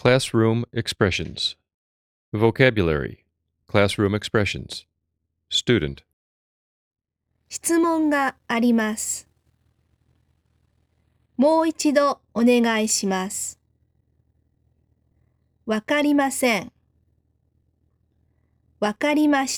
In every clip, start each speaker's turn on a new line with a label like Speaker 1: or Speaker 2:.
Speaker 1: Classroom expressions. Vocabulary. Classroom expressions. Student.
Speaker 2: 質問があります。もう一度お願いします。わかりません。わかりました。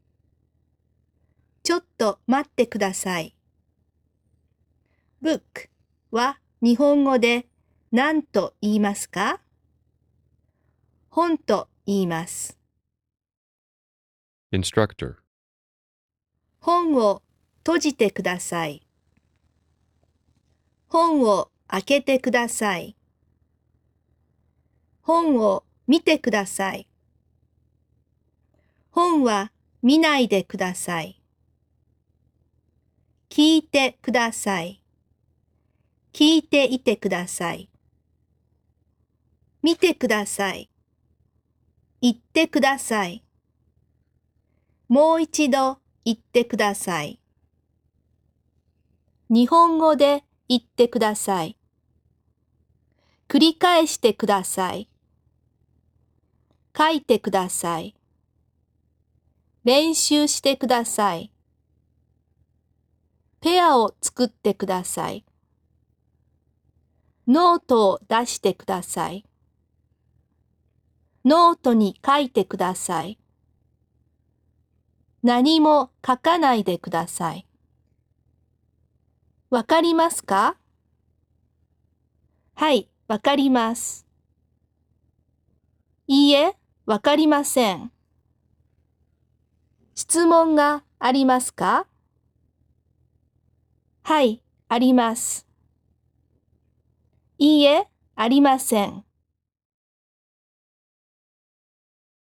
Speaker 2: ちょっと待ってください。book は日本語で何と言いますか？本と言います。
Speaker 1: Instructor.
Speaker 2: 本を閉じてください。本を開けてください。本を見てください。本は見ないでください。聞いてください。聞いていてください。見てください。言ってください。もう一度言ってください。日本語で言ってください。繰り返してください。書いてください。練習してください。ペアを作ってください。ノートを出してください。ノートに書いてください。何も書かないでください。わかりますか？はい、わかります。いいえ、わかりません。質問がありますか？はい、あります。いいえ、ありません。